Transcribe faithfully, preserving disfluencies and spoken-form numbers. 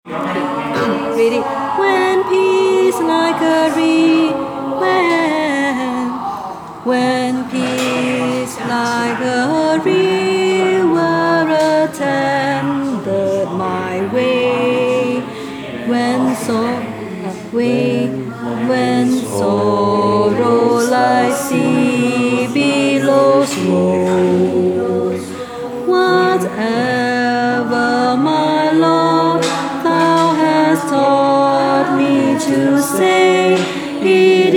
Read it. When peace like a river, when, when peace like a river attended my way, when so way, when sorrow like sea billows roll, whatever my Lord Thou hast taught me to say, it